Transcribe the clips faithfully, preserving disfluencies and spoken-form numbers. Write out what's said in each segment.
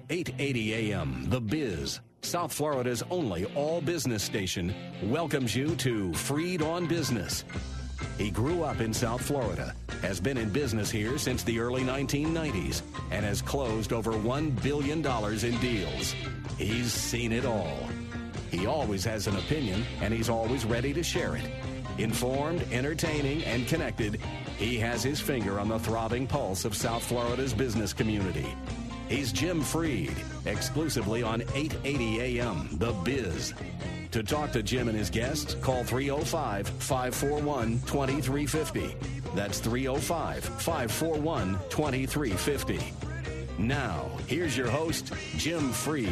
eight eighty A M, The Biz, South Florida's only all-business station, welcomes you to Freed on Business. He grew up in South Florida, has been in business here since the early nineteen nineties, and has closed over one billion dollars in deals. He's seen it all. He always has an opinion, and he's always ready to share it. Informed, entertaining, and connected, he has his finger on the throbbing pulse of South Florida's business community. He's Jim Freed, exclusively on eight eighty A M, The Biz. To talk to Jim and his guests, call three oh five, five four one, two three five oh. That's three oh five, five four one, two three five oh. Now, here's your host, Jim Freed.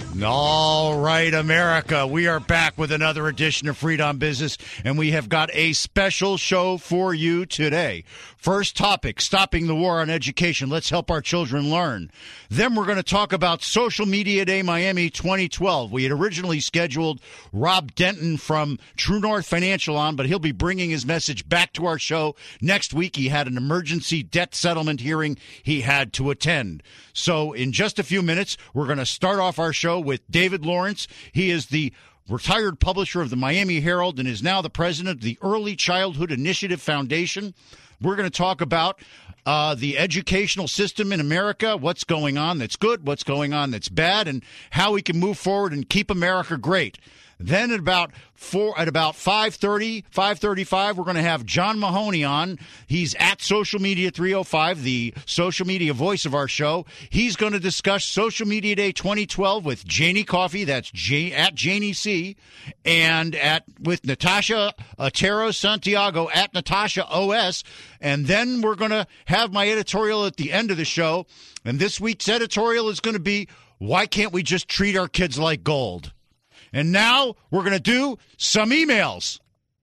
All right, America, we are back with another edition of Freed on Business, and we have got a special show for you today. First topic, stopping the war on education. Let's help our children learn. Then we're going to talk about Social Media Day Miami twenty twelve. We had originally scheduled Rob Denton from True North Financial on, but he'll be bringing his message back to our show next week. He had an emergency debt settlement hearing he had to attend. So in just a few minutes, we're going to start off our show with David Lawrence. He is the retired publisher of the Miami Herald and is now the president of the Early Childhood Initiative Foundation. We're going to talk about uh, the educational system in America, what's going on that's good, what's going on that's bad, and how we can move forward and keep America great. Then at about four, at about five thirty, five thirty-five, we're going to have John Mahoney on. He's at Social Media three oh five, the social media voice of our show. He's going to discuss Social Media Day twenty twelve with Janie Coffey. That's J, at Janie C. And at with Natasha Otero Santiago at Natasha O S. And then we're going to have my editorial at the end of the show. And this week's editorial is going to be, why can't we just treat our kids like gold? And now we're going to do some emails.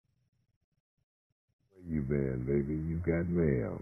Where you been, baby? You got mail.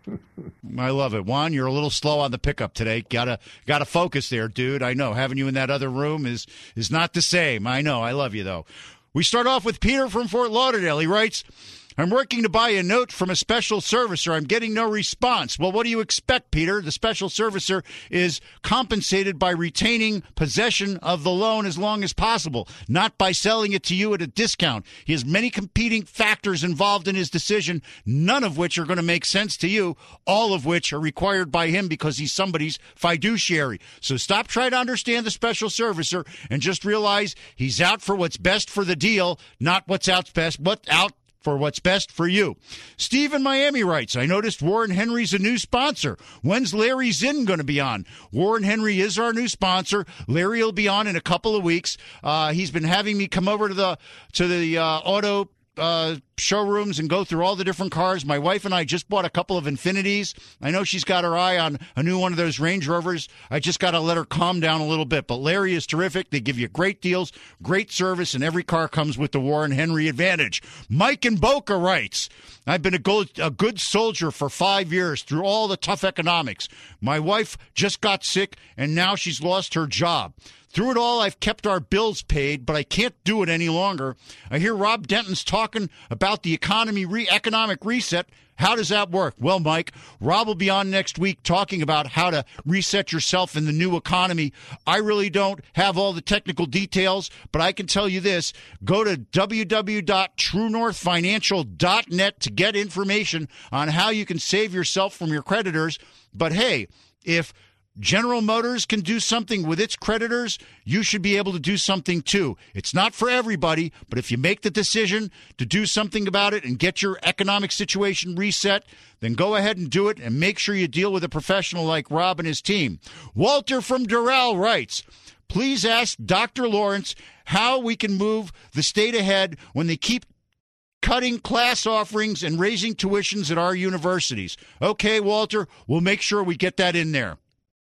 I love it. Juan, you're a little slow on the pickup today. Gotta gotta focus there, dude. I know. Having you in that other room is is not the same. I know. I love you, though. We start off with Peter from Fort Lauderdale. He writes, I'm working to buy a note from a special servicer. I'm getting no response. Well, what do you expect, Peter? The special servicer is compensated by retaining possession of the loan as long as possible, not by selling it to you at a discount. He has many competing factors involved in his decision, none of which are going to make sense to you, all of which are required by him because he's somebody's fiduciary. So stop trying to understand the special servicer and just realize he's out for what's best for the deal, not what's out best, what out for what's best for you. Steve in Miami writes, I noticed Warren Henry's a new sponsor. When's Larry Zinn going to be on? Warren Henry is our new sponsor. Larry will be on in a couple of weeks. Uh, he's been having me come over to the to the uh, auto uh, showrooms and go through all the different cars. My wife and I just bought a couple of Infinities. I know she's got her eye on a new one of those Range Rovers. I just got to let her calm down a little bit. But Larry is terrific. They give you great deals, great service, and every car comes with the Warren Henry advantage. Mike in Boca writes, I've been a good, a good soldier for five years through all the tough economics. My wife just got sick, and now she's lost her job. Through it all, I've kept our bills paid, but I can't do it any longer. I hear Rob Denton's talking about the economy re- economic reset. How does that work? Well, Mike, Rob will be on next week talking about how to reset yourself in the new economy. I really don't have all the technical details, but I can tell you this. Go to w w w dot true north financial dot net to get information on how you can save yourself from your creditors. But hey, if General Motors can do something with its creditors, you should be able to do something too. It's not for everybody, but if you make the decision to do something about it and get your economic situation reset, then go ahead and do it and make sure you deal with a professional like Rob and his team. Walter from Doral writes, please ask Doctor Lawrence how we can move the state ahead when they keep cutting class offerings and raising tuitions at our universities. Okay, Walter, we'll make sure we get that in there.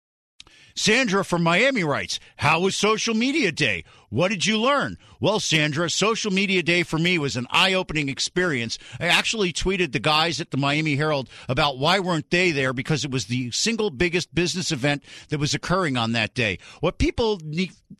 Sandra from Miami writes, how was Social Media Day? What did you learn? Well, Sandra, Social Media Day for me was an eye-opening experience. I actually tweeted the guys at the Miami Herald about why weren't they there, because it was the single biggest business event that was occurring on that day. What people need...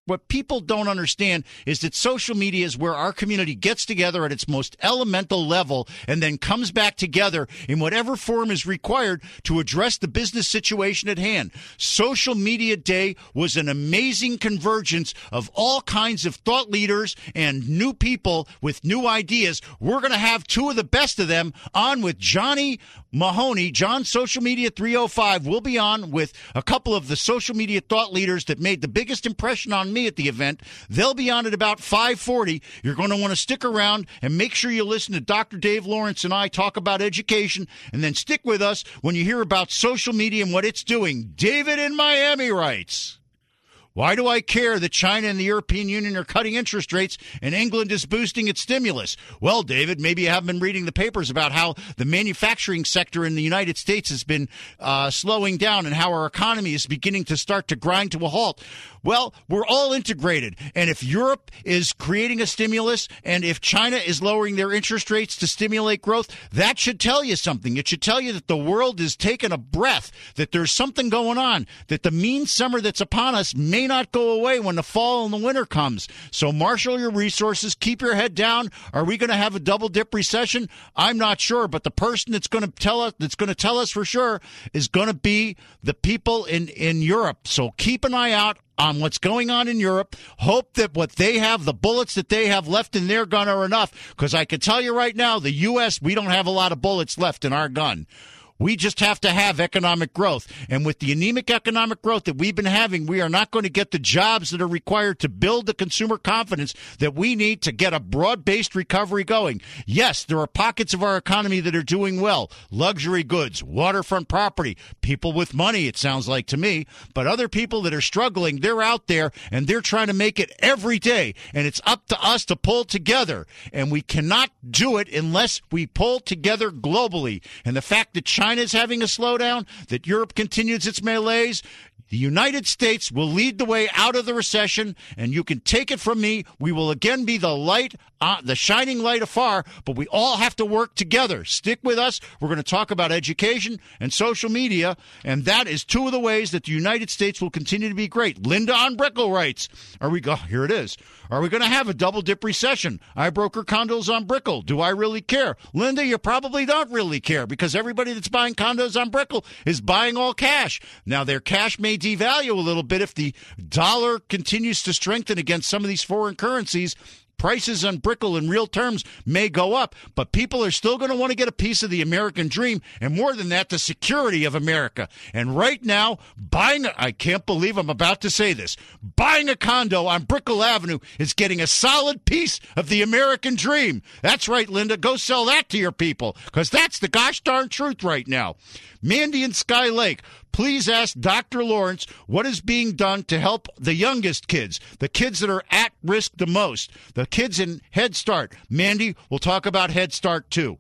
what people don't understand is that social media is where our community gets together at its most elemental level and then comes back together in whatever form is required to address the business situation at hand. Social Media Day was an amazing convergence of all kinds of thought leaders and new people with new ideas. We're going to have two of the best of them on with Johnny Mahoney. John Social Media three oh five will be on with a couple of the social media thought leaders that made the biggest impression on me at the event. They'll be on at about five forty. You're going to want to stick around and make sure you listen to Doctor Dave Lawrence and I talk about education, and then stick with us when you hear about social media and what it's doing. David in Miami writes, why do I care that China and the European Union are cutting interest rates and England is boosting its stimulus? Well, David, maybe you haven't been reading the papers about how the manufacturing sector in the United States has been uh, slowing down and how our economy is beginning to start to grind to a halt. Well, we're all integrated. And if Europe is creating a stimulus and if China is lowering their interest rates to stimulate growth, that should tell you something. It should tell you that the world is taking a breath, that there's something going on, that the mean summer that's upon us may not go away when the fall and the winter comes. So marshal your resources, keep your head down. Are we going to have a double dip recession? I'm not sure, but the person that's going to tell us that's going to tell us for sure is going to be the people in, in Europe. So keep an eye out on what's going on in Europe. Hope that what they have, the bullets that they have left in their gun are enough, because I can tell you right now, the U S, we don't have a lot of bullets left in our gun. We just have to have economic growth. And with the anemic economic growth that we've been having, we are not going to get the jobs that are required to build the consumer confidence that we need to get a broad-based recovery going. Yes, there are pockets of our economy that are doing well. Luxury goods, waterfront property, people with money, it sounds like to me. But other people that are struggling, they're out there and they're trying to make it every day. And it's up to us to pull together. And we cannot do it unless we pull together globally. And the fact that China China is having a slowdown, that Europe continues its malaise, the United States will lead the way out of the recession, and you can take it from me. We will again be the light, uh, the shining light afar, but we all have to work together. Stick with us. We're going to talk about education and social media, and that is two of the ways that the United States will continue to be great. Linda on Brickell writes, are we go? Here it is. Are we going to have a double dip recession? I broker condos on Brickell. Do I really care? Linda, you probably don't really care, because everybody that's buying condos on Brickell is buying all cash. Now, their cash may devalue a little bit if the dollar continues to strengthen against some of these foreign currencies. Prices on Brickell in real terms may go up, but people are still going to want to get a piece of the American dream, and more than that, the security of America. And right now, buying, a, I can't believe I'm about to say this, buying a condo on Brickell Avenue is getting a solid piece of the American dream. That's right, Linda. Go sell that to your people, because that's the gosh darn truth right now. Mandy in Sky Lake, please ask Doctor Lawrence what is being done to help the youngest kids, the kids that are at risk the most, the kids in Head Start. Mandy, we'll talk about Head Start too.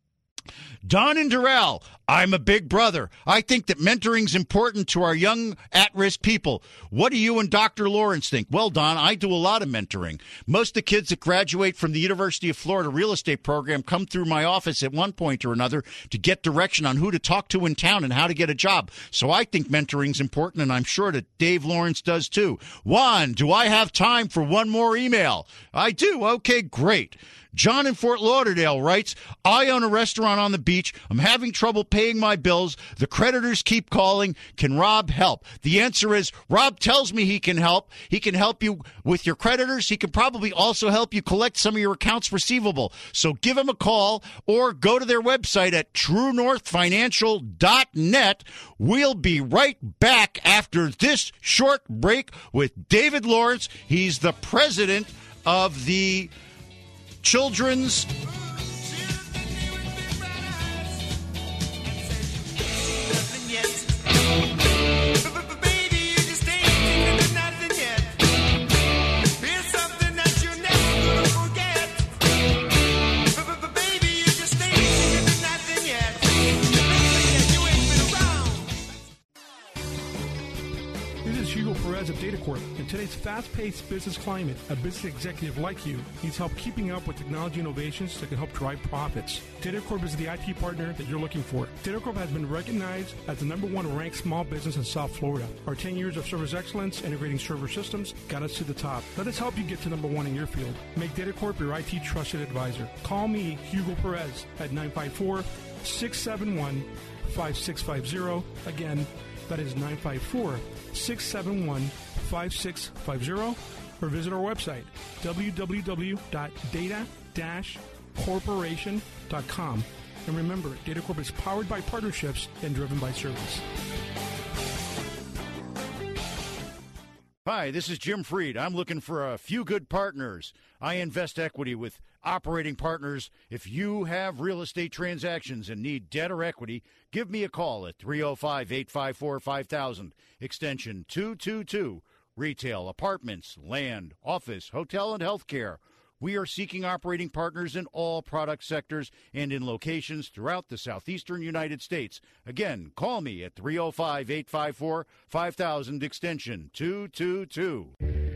Don and Doral, I'm a big brother. I think that mentoring is important to our young at-risk people. What do you and Doctor Lawrence think? Well, Don, I do a lot of mentoring. Most of the kids that graduate from the University of Florida real estate program come through my office at one point or another to get direction on who to talk to in town and how to get a job. So I think mentoring is important, and I'm sure that Dave Lawrence does too. Juan, do I have time for one more email? I do. Okay, great. John in Fort Lauderdale writes, I own a restaurant on the beach. I'm having trouble paying my bills. The creditors keep calling. Can Rob help? The answer is Rob tells me he can help. He can help you with your creditors. He can probably also help you collect some of your accounts receivable. So give him a call or go to their website at true north financial dot net. We'll be right back after this short break with David Lawrence. He's the president of the Children's This is Hugo Perez of DataCorp. In today's fast-paced business climate, a business executive like you needs help keeping up with technology innovations that can help drive profits. DataCorp is the I T partner that you're looking for. DataCorp has been recognized as the number one ranked small business in South Florida. Our ten years of service excellence integrating server systems got us to the top. Let us help you get to number one in your field. Make DataCorp your I T trusted advisor. Call me, Hugo Perez, at nine five four, six seven one, five six five zero. Again, that is nine five four, six seven one, five six five zero, or visit our website, w w w dot data dash corporation dot com. And remember, DataCorp is powered by partnerships and driven by service. Hi, this is Jim Freed. I'm looking for a few good partners. I invest equity with operating partners. If you have real estate transactions and need debt or equity, give me a call at three oh five, eight five four, five thousand, extension two two two. Retail, apartments, land, office, hotel, and healthcare. We are seeking operating partners in all product sectors and in locations throughout the southeastern United States. Again, call me at three oh five, eight five four, five thousand, extension two two two.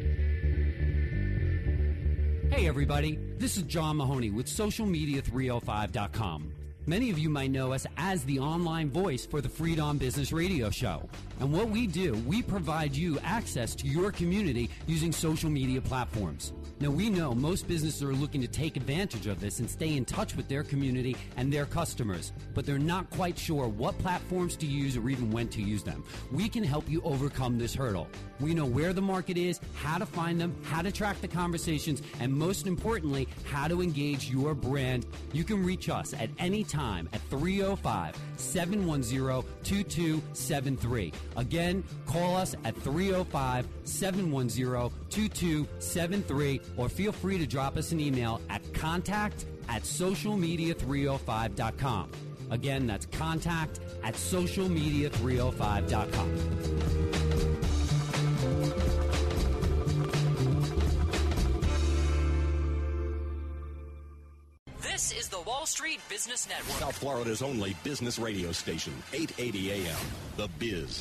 Hey everybody, this is John Mahoney with social media three oh five dot com. Many of you might know us as the online voice for the Freed on Business radio show. And what we do, we provide you access to your community using social media platforms. Now, we know most businesses are looking to take advantage of this and stay in touch with their community and their customers, but they're not quite sure what platforms to use or even when to use them. We can help you overcome this hurdle. We know where the market is, how to find them, how to track the conversations, and most importantly, how to engage your brand. You can reach us at any time at three oh five, seven one zero, two two seven three. Again, call us at three oh five, seven one zero, two two seven three, or feel free to drop us an email at contact at social media three oh five dot com. Again, that's contact at social media three oh five dot com. This is the Wall Street Business Network. South Florida's only business radio station, eight eighty A M, The Biz.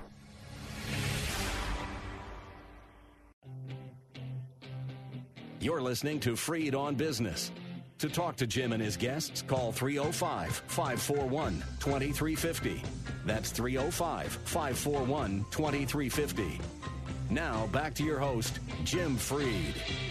You're listening to Freed on Business. To talk to Jim and his guests, call three oh five, five four one, two three five oh. That's three oh five, five four one, two three five oh. Now, back to your host, Jim Freed.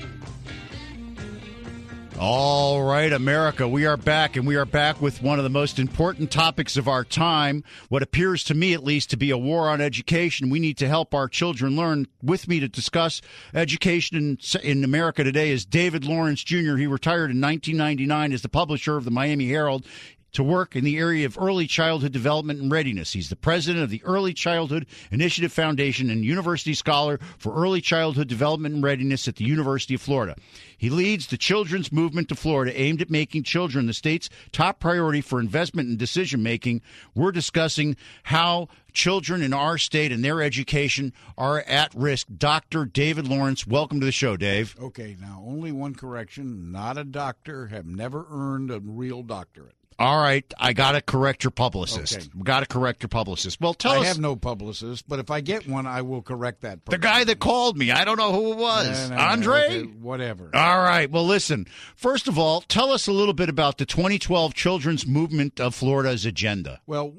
All right, America, we are back, and we are back with one of the most important topics of our time, what appears to me at least to be a war on education. We need to help our children learn. With me to discuss education in, in America today is David Lawrence Junior He retired in nineteen ninety-nine as the publisher of the Miami Herald to work in the area of early childhood development and readiness. He's the president of the Early Childhood Initiative Foundation and university scholar for early childhood development and readiness at the University of Florida. He leads the children's movement to Florida aimed at making children the state's top priority for investment and decision-making. We're discussing how children in our state and their education are at risk. Doctor David Lawrence, welcome to the show, Dave. Okay, now only one correction. Not a doctor, have never earned a real doctorate. All right, I got to correct your publicist. Okay. Got to correct your publicist. Well, tell I us. I have no publicist, but if I get one, I will correct that person. The guy that called me. I don't know who it was. No, no, Andre? Okay, whatever. All right. Well, listen. First of all, tell us a little bit about the twenty twelve Children's Movement of Florida's agenda. Well,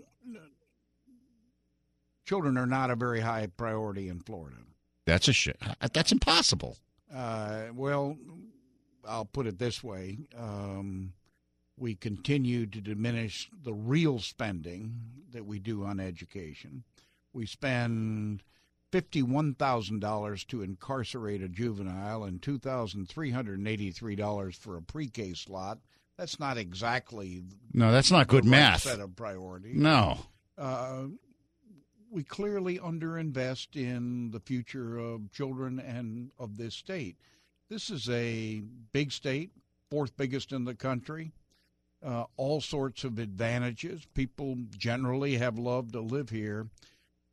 children are not a very high priority in Florida. That's a shit. That's impossible. Uh, well, I'll put it this way. Um, we continue to diminish the real spending that we do on education. We spend fifty-one thousand dollars to incarcerate a juvenile and two thousand three hundred eighty-three dollars for a pre-K slot. That's not exactly no. That's not good the right math. Set of priorities. No. Uh, we clearly underinvest in the future of children and of this state. This is a big state, fourth biggest in the country. Uh, all sorts of advantages. People generally have loved to live here.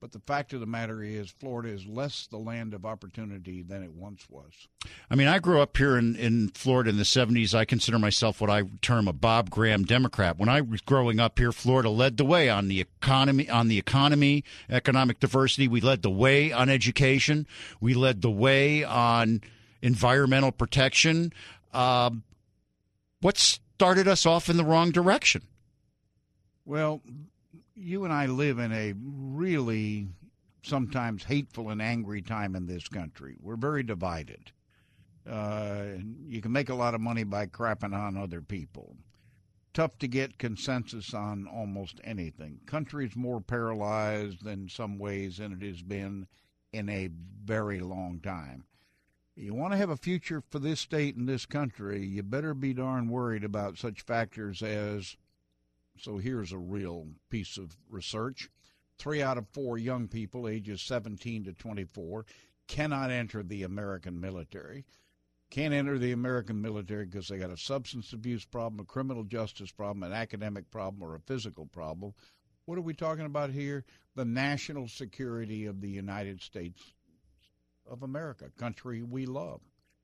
But the fact of the matter is Florida is less the land of opportunity than it once was. I mean, I grew up here in, in Florida in the seventies. I consider myself what I term a Bob Graham Democrat. When I was growing up here, Florida led the way on the economy, on the economy, economic diversity. We led the way on education. We led the way on environmental protection. Uh, what started us off in the wrong direction? Well, you and I live in a really sometimes hateful and angry time in this country. We're very divided. Uh, you can make a lot of money by crapping on other people. Tough to get consensus on almost anything. Country's more paralyzed in some ways than it has been in a very long time. You want to have a future for this state and this country, you better be darn worried about such factors as, so here's a real piece of research. Three out of four young people ages seventeen to twenty-four cannot enter the American military. Can't enter the American military because they got a substance abuse problem, a criminal justice problem, an academic problem, or a physical problem. What are we talking about here? The national security of the United States of America, country we love.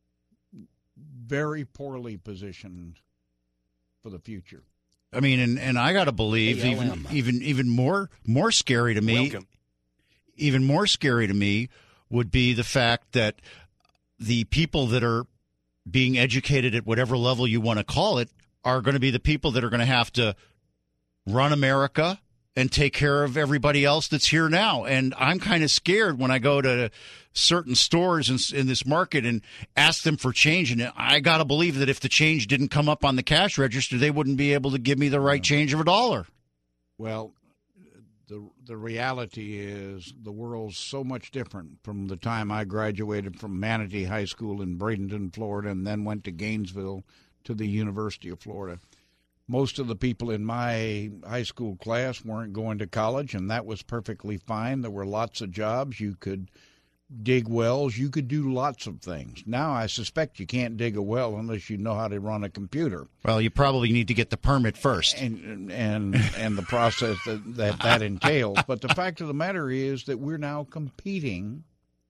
Very poorly positioned for the future. I mean, and, and I got to believe A L M. even even even more more scary to me. Welcome. Even more scary to me would be the fact that the people that are being educated at whatever level you want to call it are going to be the people that are going to have to run America and take care of everybody else that's here now. And I'm kind of scared when I go to certain stores in, in this market and ask them for change. And I got to believe that if the change didn't come up on the cash register, they wouldn't be able to give me the right change of a dollar. Well, the the reality is the world's so much different from the time I graduated from Manatee High School in Bradenton, Florida, and then went to Gainesville to the University of Florida. Most of the people in my high school class weren't going to college, and that was perfectly fine. There were lots of jobs. You could dig wells. You could do lots of things. Now I suspect you can't dig a well unless you know how to run a computer. Well, you probably need to get the permit first. And and and the process that, that that entails. But the fact of the matter is that we're now competing,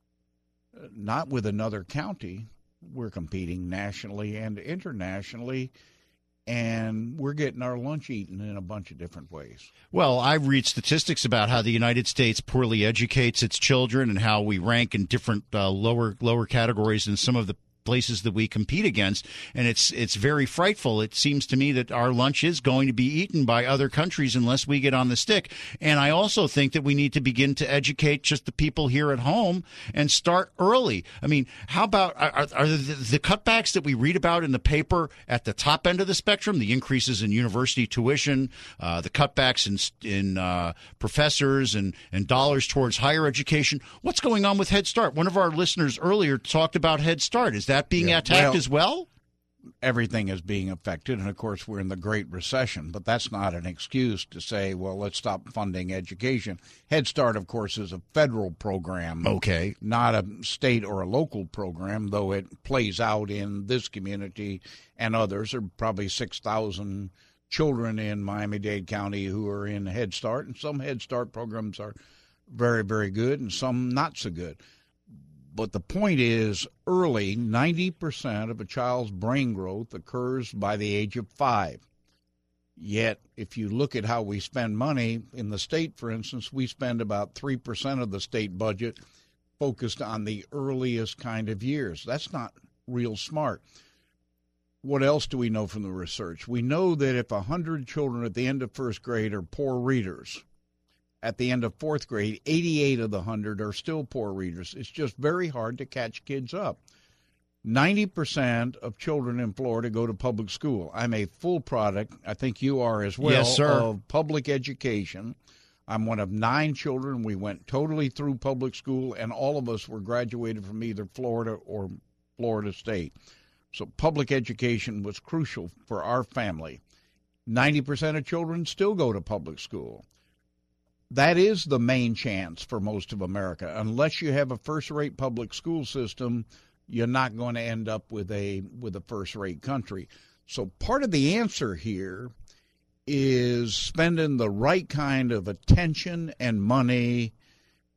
uh, not with another county. We're competing nationally and internationally. And we're getting our lunch eaten in a bunch of different ways. Well, I read statistics about how the United States poorly educates its children and how we rank in different uh, lower lower categories in some of the places that we compete against, and it's it's very frightful. It seems to me that our lunch is going to be eaten by other countries unless we get on the stick. And I also think that we need to begin to educate just the people here at home and start early. I mean, how about are, are the, the cutbacks that we read about in the paper at the top end of the spectrum, the increases in university tuition, uh, the cutbacks in in uh, professors and, and dollars towards higher education? What's going on with Head Start? One of our listeners earlier talked about Head Start. Is that being Yeah, attacked well, as well? Everything is being affected, and of course we're in the Great Recession, but that's not an excuse to say, well, let's stop funding education. Head Start, of course, is a federal program, Okay. not a state or a local program, though it plays out in this community and others. There are probably six thousand children in Miami-Dade County who are in Head Start, and some Head Start programs are very, very good and some not so good. But the point is, early, ninety percent of a child's brain growth occurs by the age of five. Yet, if you look at how we spend money, in the state, for instance, we spend about three percent of the state budget focused on the earliest kind of years. That's not real smart. What else do we know from the research? We know that if one hundred children at the end of first grade are poor readers, at the end of fourth grade, eighty-eight of the one hundred are still poor readers. It's just very hard to catch kids up. ninety percent of children in Florida go to public school. I'm a full product, I think you are as well, Yes, sir. of public education. I'm one of nine children. We went totally through public school, and all of us were graduated from either Florida or Florida State. So public education was crucial for our family. ninety percent of children still go to public school. That is the main chance for most of America. Unless you have a first-rate public school system, you're not going to end up with a with a first-rate country. So part of the answer here is spending the right kind of attention and money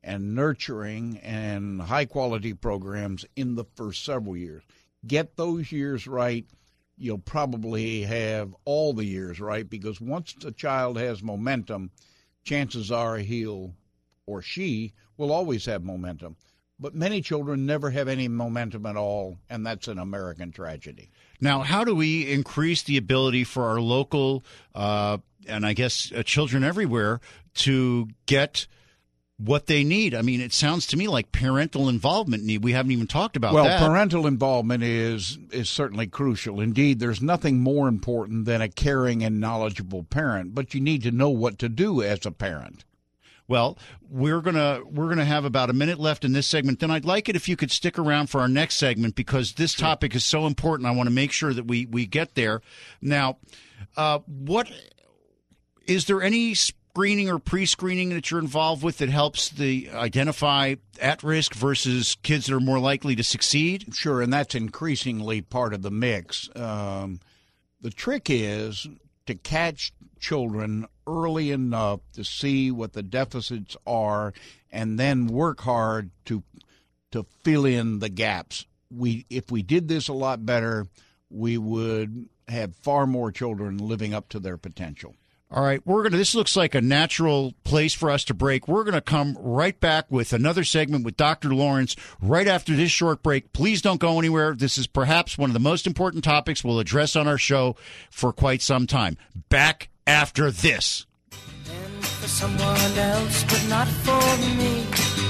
and nurturing and high-quality programs in the first several years. Get those years right, you'll probably have all the years right, because once a child has momentum, chances are he'll or she will always have momentum. But many children never have any momentum at all, and that's an American tragedy. Now, how do we increase the ability for our local, uh, and I guess uh, children everywhere, to get what they need? I mean, it sounds to me like parental involvement need. We haven't even talked about well, that. Well, parental involvement is is certainly crucial. Indeed, there's nothing more important than a caring and knowledgeable parent, but you need to know what to do as a parent. Well, we're gonna we're gonna have about a minute left in this segment. Then I'd like it if you could stick around for our next segment, because this sure. topic is so important. I want to make sure that we we get there. Now, uh, what is there any screening or pre-screening that you're involved with that helps the identify at-risk versus kids that are more likely to succeed? Sure, and that's increasingly part of the mix. Um, the trick is to catch children early enough to see what the deficits are, and then work hard to to fill in the gaps. We, if we did this a lot better, we would have far more children living up to their potential. All right, we're gonna. This looks like a natural place for us to break. We're gonna come right back with another segment with Doctor Lawrence right after this short break. Please don't go anywhere. This is perhaps one of the most important topics we'll address on our show for quite some time. Back after this. And for someone else, but not for me.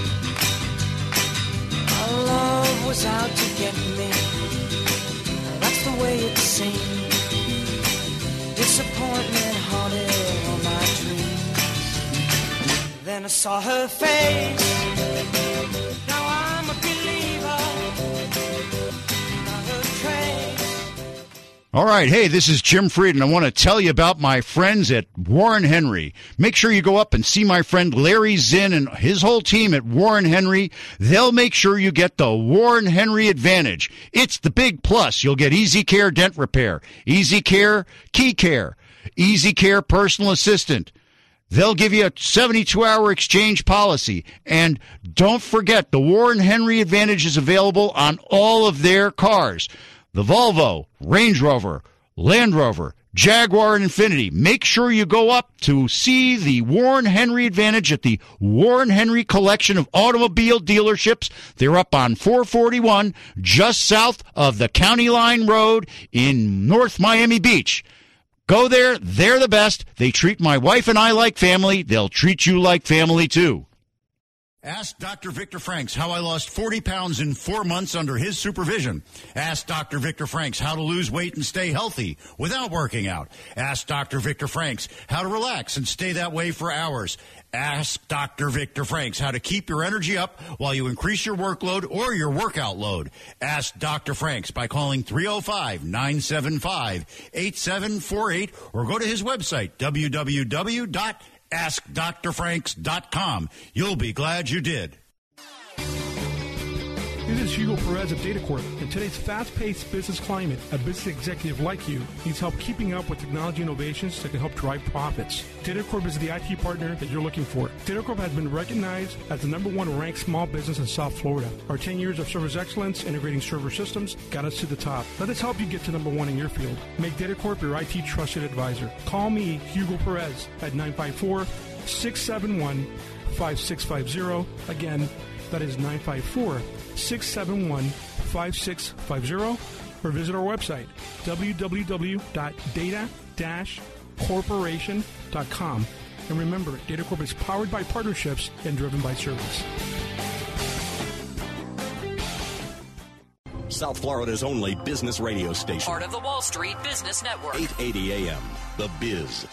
Our love was out to get me. That's the way it seemed. Disappointment haunted all my dreams. Then I saw her face. Now I'm a believer. Not her trace. All right, hey, this is Jim Fried, and I want to tell you about my friends at Warren Henry. Make sure you go up and see my friend Larry Zinn and his whole team at Warren Henry. They'll make sure you get the Warren Henry Advantage. It's the big plus. You'll get Easy Care Dent Repair, Easy Care Key Care, Easy Care Personal Assistant. They'll give you a seventy-two hour exchange policy. And don't forget, the Warren Henry Advantage is available on all of their cars. The Volvo, Range Rover, Land Rover, Jaguar, and Infiniti. Make sure you go up to see the Warren Henry Advantage at the Warren Henry collection of automobile dealerships. They're up on four forty-one, just south of the County Line Road in North Miami Beach. Go there. They're the best. They treat my wife and I like family. They'll treat you like family, too. Ask Doctor Victor Franks how I lost forty pounds in four months under his supervision. Ask Doctor Victor Franks how to lose weight and stay healthy without working out. Ask Doctor Victor Franks how to relax and stay that way for hours. Ask Doctor Victor Franks how to keep your energy up while you increase your workload or your workout load. Ask Doctor Franks by calling three oh five, nine seven five, eight seven four eight or go to his website, w w w dot ask dr franks dot com. You'll be glad you did. This is Hugo Perez of DataCorp. In today's fast-paced business climate, a business executive like you needs help keeping up with technology innovations that can help drive profits. DataCorp is the I T partner that you're looking for. DataCorp has been recognized as the number one ranked small business in South Florida. Our ten years of service excellence integrating server systems got us to the top. Let us help you get to number one in your field. Make DataCorp your I T trusted advisor. Call me, Hugo Perez, at nine five four, six seven one, five six five zero. Again, that is nine five four, six seven one, five six five zero, or visit our website, w w w dot data dash corporation dot com. And remember, DataCorp is powered by partnerships and driven by service. South Florida's only business radio station. Part of the Wall Street Business Network. eight eighty A M, The Biz.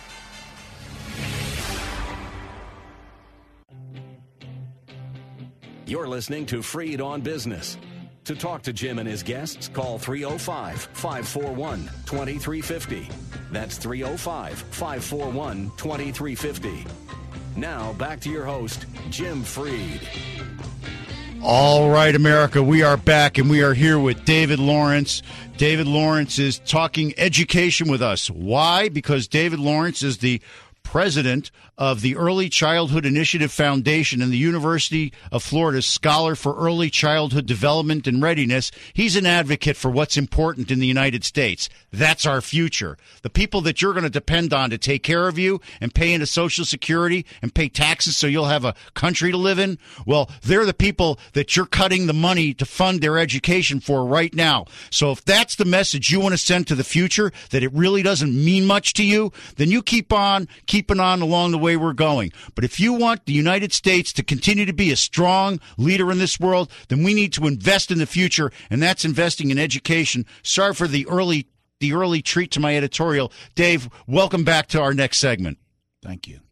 You're listening to Freed on Business. To talk to Jim and his guests, call three oh five, five four one, two three five oh. That's three oh five, five four one, two three five oh. Now, back to your host, Jim Freed. All right, America, we are back, and we are here with David Lawrence. David Lawrence is talking education with us. Why? Because David Lawrence is the president of the Early Childhood Initiative Foundation and the University of Florida's Scholar for Early Childhood Development and Readiness. He's an advocate for what's important in the United States. That's our future. The people that you're going to depend on to take care of you and pay into Social Security and pay taxes so you'll have a country to live in, well, they're the people that you're cutting the money to fund their education for right now. So if that's the message you want to send to the future, that it really doesn't mean much to you, then you keep on keeping on along the way we're going. But if you want the United States to continue to be a strong leader in this world, then we need to invest in the future, and that's investing in education. Sorry for the early the early treat to my editorial. Dave, welcome back to our next segment. Thank you.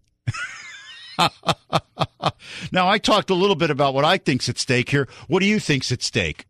Now, I talked a little bit about what I think's at stake here. What do you think's at stake?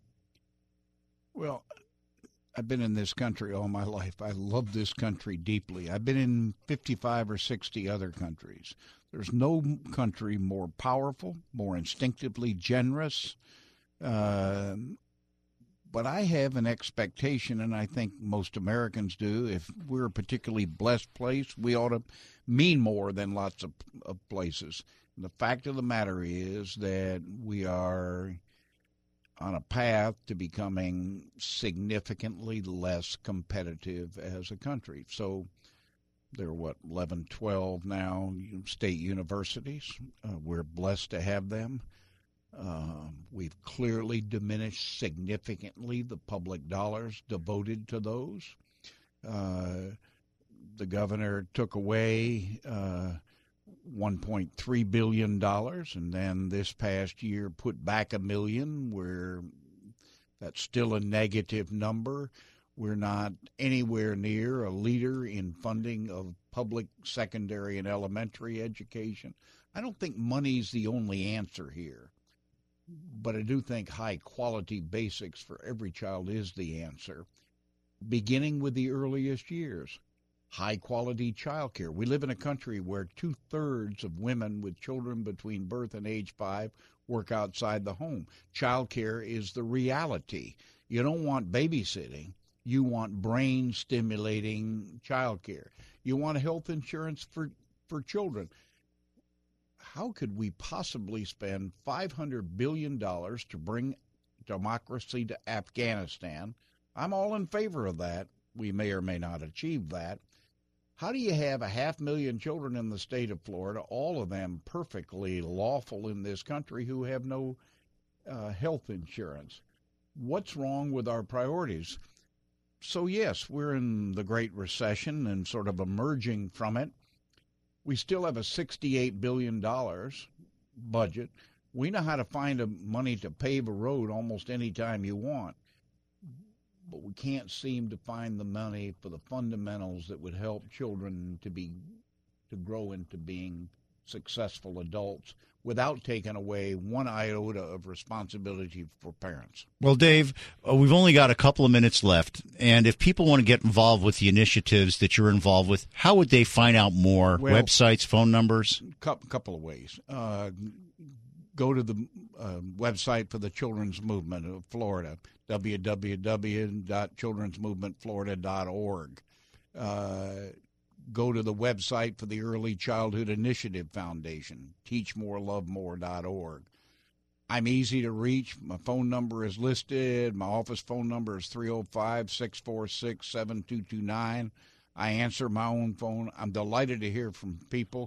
Well, I've been in this country all my life. I love this country deeply. I've been in fifty-five or sixty other countries. There's no country more powerful, more instinctively generous. Uh, but I have an expectation, and I think most Americans do, if we're a particularly blessed place, we ought to mean more than lots of, of places. And the fact of the matter is that we are on a path to becoming significantly less competitive as a country. So there are, what, eleven, twelve now state universities. Uh, we're blessed to have them. Uh, we've clearly diminished significantly the public dollars devoted to those. Uh, the governor took away uh, one point three billion dollars, and then this past year put back a million, where that's still a negative number. We're not anywhere near a leader in funding of public secondary and elementary education. I don't think money's the only answer here, but I do think high-quality basics for every child is the answer, beginning with the earliest years. High-quality child care. We live in a country where two-thirds of women with children between birth and age five work outside the home. Child care is the reality. You don't want babysitting. You want brain-stimulating child care. You want health insurance for, for children. How could we possibly spend five hundred billion dollars to bring democracy to Afghanistan? I'm all in favor of that. We may or may not achieve that. How do you have a half million children in the state of Florida, all of them perfectly lawful in this country, who have no uh, health insurance? What's wrong with our priorities? So, yes, we're in the Great Recession and sort of emerging from it. We still have a sixty-eight billion dollars budget. We know how to find a money to pave a road almost any time you want. But we can't seem to find the money for the fundamentals that would help children to be to grow into being successful adults without taking away one iota of responsibility for parents. Well, Dave, uh, we've only got a couple of minutes left, and if people want to get involved with the initiatives that you're involved with, how would they find out more? Well, websites, phone numbers? A couple of ways. Uh, go to the uh, website for the Children's Movement of Florida, w w w dot children's movement florida dot org. Uh, go to the website for the Early Childhood Initiative Foundation, teach more love more dot org. I'm easy to reach. My phone number is listed. My office phone number is three oh five, six four six, seven two two nine. I answer my own phone. I'm delighted to hear from people.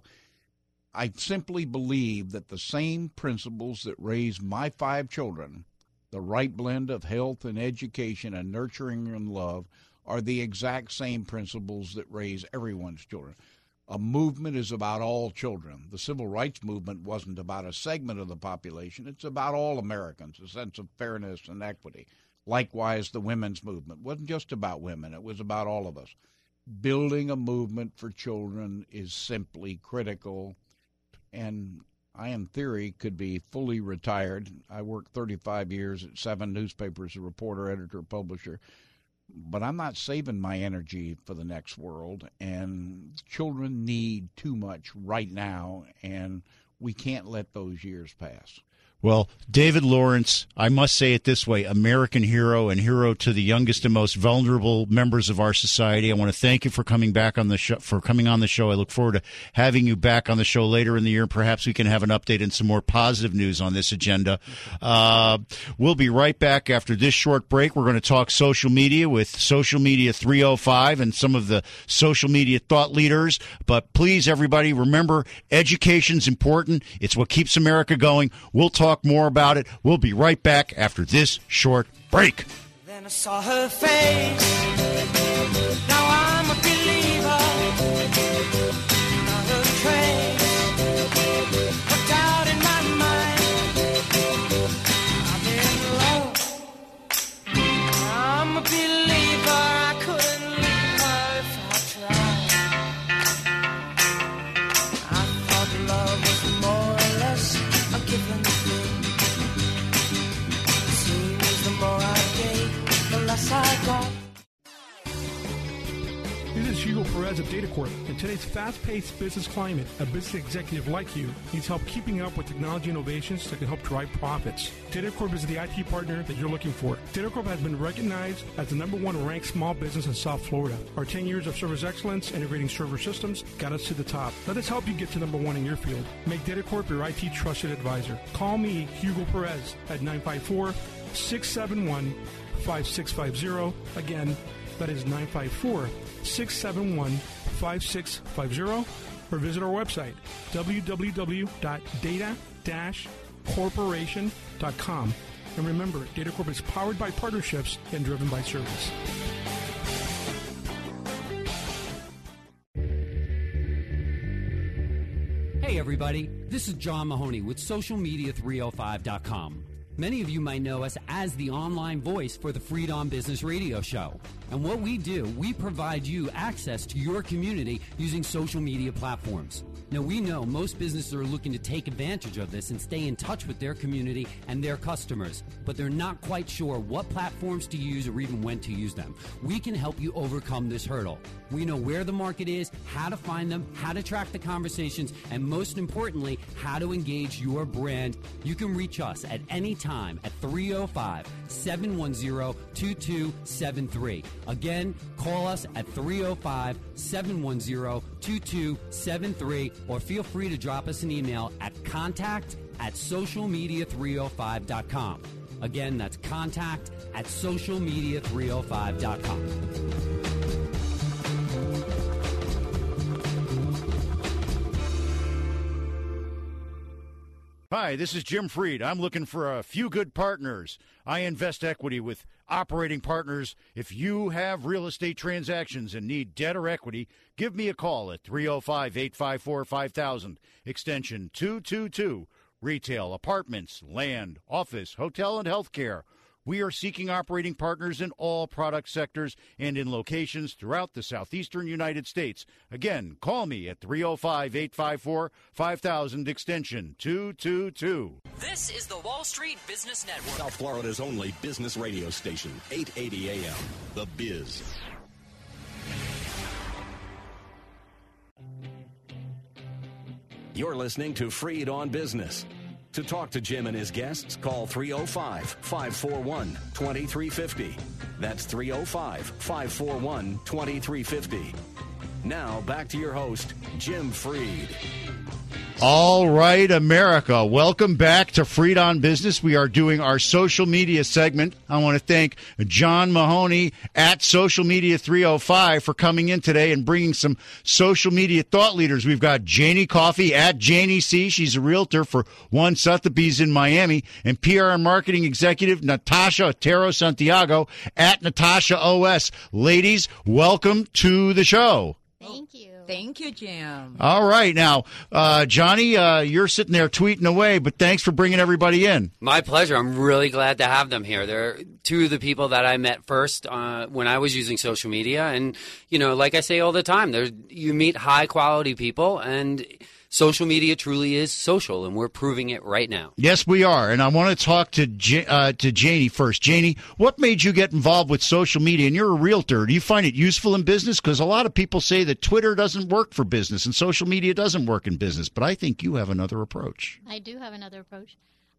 I simply believe that the same principles that raised my five children, the right blend of health and education and nurturing and love, are the exact same principles that raise everyone's children. A movement is about all children. The civil rights movement wasn't about a segment of the population. It's about all Americans, a sense of fairness and equity. Likewise, the women's movement wasn't just about women. It was about all of us. Building a movement for children is simply critical, and I, in theory, could be fully retired. I worked thirty-five years at seven newspapers, a reporter, editor, publisher. But I'm not saving my energy for the next world, and children need too much right now, and we can't let those years pass. Well, David Lawrence, I must say it this way, American hero and hero to the youngest and most vulnerable members of our society. I want to thank you for coming back on the show, for coming on the show. I look forward to having you back on the show later in the year. Perhaps we can have an update and some more positive news on this agenda. Uh, we'll be right back after this short break. We're going to talk social media with Social Media three oh five and some of the social media thought leaders. But please, everybody, remember, education's important. It's what keeps America going. We'll talk more about it. We'll be right back after this short break. Then I saw her face. Now I'm a believer. Not a trace. Put doubt in my mind. I'm in love. I'm a believer. I couldn't leave her if I tried. I thought love was more or less a given thing. The more I gave, the less I got. This is Hugo Perez of DataCorp. In today's fast-paced business climate, a business executive like you needs help keeping up with technology innovations that can help drive profits. DataCorp is the I T partner that you're looking for. DataCorp has been recognized as the number one ranked small business in South Florida. Our ten years of service excellence integrating server systems got us to the top. Let us help you get to number one in your field. Make DataCorp your I T trusted advisor. Call me, Hugo Perez, at nine five four, six seven one, five six five zero. Again, that is nine five four, six seven one, five six five zero. Or visit our website, w w w dot data dash corporation dot com. And remember, DataCorp is powered by partnerships and driven by service. Hey everybody, this is John Mahoney with social media three oh five dot com. Many of you might know us as the online voice for the Freed on Business radio show. And what we do, we provide you access to your community using social media platforms. Now, we know most businesses are looking to take advantage of this and stay in touch with their community and their customers, but they're not quite sure what platforms to use or even when to use them. We can help you overcome this hurdle. We know where the market is, how to find them, how to track the conversations, and most importantly, how to engage your brand. You can reach us at any time at three oh five, seven one zero, two two seven three. Again, call us at three oh five, seven one zero, two two seven three, or feel free to drop us an email at contact at social media three oh five dot com. Again, that's contact at social media three oh five dot com. Hi, this is Jim Freed. I'm looking for a few good partners. I invest equity with operating partners. If you have real estate transactions and need debt or equity, give me a call at three oh five, eight five four, five thousand, extension two two two. Retail, apartments, land, office, hotel, and healthcare. We are seeking operating partners in all product sectors and in locations throughout the southeastern United States. Again, call me at three oh five, eight five four, five thousand, extension two two two. This is the Wall Street Business Network. South Florida's only business radio station, eight eighty A M, The Biz. You're listening to Freed on Business. To talk to Jim and his guests, call three oh five, five four one, two three five oh. That's three oh five, five four one, two three five oh. Now, back to your host, Jim Freed. All right, America, welcome back to Freed on Business. We are doing our social media segment. I want to thank John Mahoney at Social Media three oh five for coming in today and bringing some social media thought leaders. We've got Janie Coffey at Janie C. She's a realtor for One Sotheby's in Miami, and P R and marketing executive Natasha Otero Santiago at Natasha O S. Ladies, welcome to the show. Thank you. Thank you, Jim. All right. Now, uh, Johnny, uh, you're sitting there tweeting away, but thanks for bringing everybody in. My pleasure. I'm really glad to have them here. They're two of the people that I met first uh, when I was using social media. And, you know, like I say all the time, there's, you meet high-quality people, and social media truly is social, and we're proving it right now. Yes, we are. And I want to talk to J- uh, to Janie first. Janie, what made you get involved with social media? And you're a realtor. Do you find it useful in business? Because a lot of people say that Twitter doesn't work for business and social media doesn't work in business. But I think you have another approach. I do have another approach.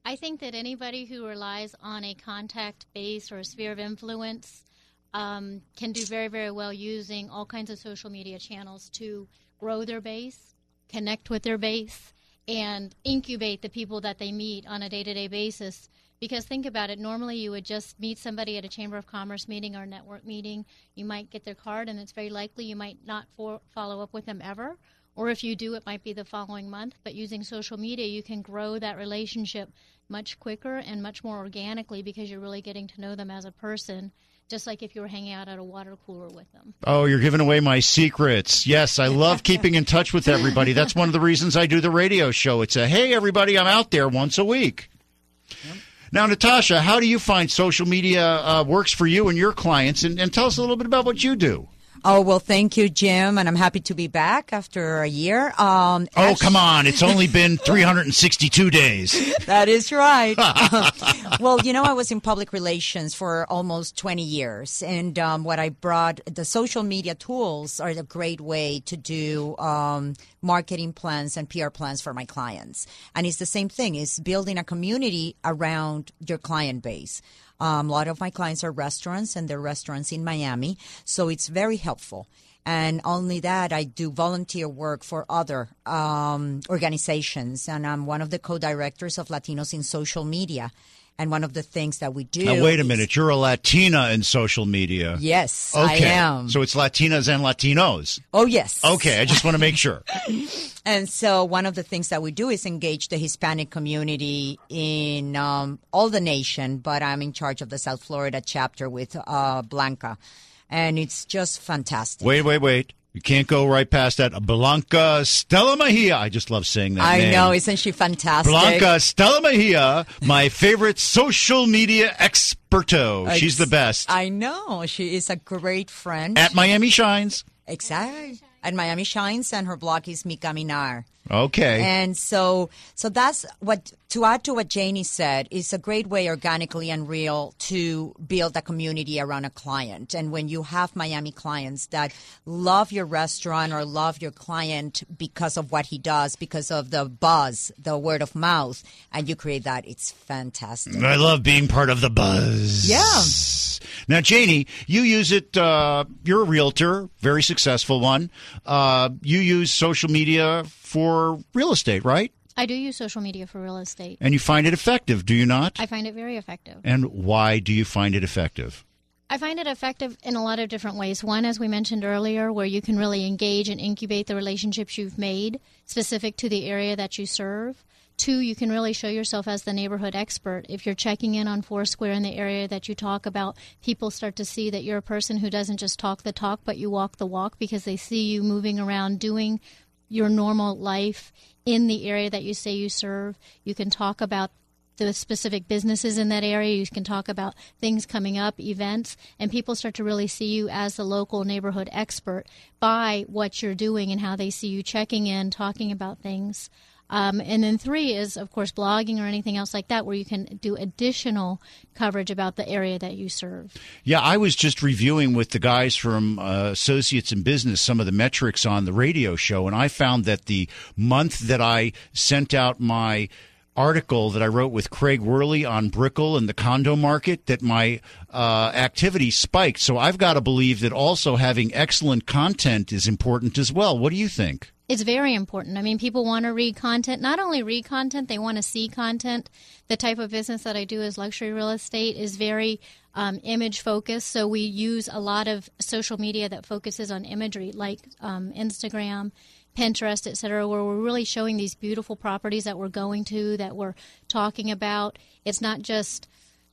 I think that anybody who relies on a contact base or a sphere of influence um, can do very, very well using all kinds of social media channels to grow their base, connect with their base, and incubate the people that they meet on a day-to-day basis. Because think about it, normally you would just meet somebody at a Chamber of Commerce meeting or a network meeting. You might get their card, and it's very likely you might not for- follow up with them ever. Or if you do, it might be the following month. But using social media, you can grow that relationship much quicker and much more organically because you're really getting to know them as a person, just like if you were hanging out at a water cooler with them. Oh, you're giving away my secrets. Yes, I love keeping in touch with everybody. That's one of the reasons I do the radio show. It's a, hey, everybody, I'm out there once a week. Yep. Now, Natasha, how do you find social media uh, works for you and your clients? And, and tell us a little bit about what you do. Oh, well, thank you, Jim, and I'm happy to be back after a year. Um, oh, actually, come on. It's only been three hundred sixty-two days. That is right. Well, you know, I was in public relations for almost twenty years, and um, what I brought, the social media tools are a great way to do um, marketing plans and P R plans for my clients. And it's the same thing. It's building a community around your client base. Um, a lot of my clients are restaurants, and they're restaurants in Miami, so it's very helpful. And only that, I do volunteer work for other um, organizations, and I'm one of the co-directors of Latinos in Social Media. And one of the things that we do... Now, wait a is, minute. You're a Latina in social media. Yes, okay. I am. So it's Latinas and Latinos. Oh, yes. Okay, I just want to make sure. And so one of the things that we do is engage the Hispanic community in um, all the nation, but I'm in charge of the South Florida chapter with uh, Blanca. And it's just fantastic. Wait, wait, wait. You can't go right past that. Blanca Stella Mejia. I just love saying that I name. know. Isn't she fantastic? Blanca Stella Mejia, my favorite social media experto. Ex- She's the best. I know. She is a great friend. At Miami Shines. Exactly. At Miami Shines, and her blog is Mi Caminar. Okay. And so so that's what, to add to what Janie said, is a great way organically and real to build a community around a client. And when you have Miami clients that love your restaurant or love your client because of what he does, because of the buzz, the word of mouth, and you create that, it's fantastic. I love being part of the buzz. Yeah. Now, Janie, you use it, uh, you're a realtor, very successful one. Uh, you use social media for real estate, right? I do use social media for real estate. And you find it effective, do you not? I find it very effective. And why do you find it effective? I find it effective in a lot of different ways. One, as we mentioned earlier, where you can really engage and incubate the relationships you've made specific to the area that you serve. Two, you can really show yourself as the neighborhood expert. If you're checking in on Foursquare in the area that you talk about, people start to see that you're a person who doesn't just talk the talk, but you walk the walk, because they see you moving around doing your normal life in the area that you say you serve. You can talk about the specific businesses in that area. You can talk about things coming up, events, and people start to really see you as the local neighborhood expert by what you're doing and how they see you checking in, talking about things. Um, and then three is, of course, blogging or anything else like that, where you can do additional coverage about the area that you serve. Yeah, I was just reviewing with the guys from uh, Associates in Business some of the metrics on the radio show, and I found that the month that I sent out my article that I wrote with Craig Worley on Brickell and the condo market, that my uh, activity spiked. So I've got to believe that also having excellent content is important as well. What do you think? It's very important. I mean, people want to read content. Not only read content, they want to see content. The type of business that I do as luxury real estate is very um, image focused. So we use a lot of social media that focuses on imagery, like um, Instagram, Pinterest, et cetera, where we're really showing these beautiful properties that we're going to, that we're talking about. It's not just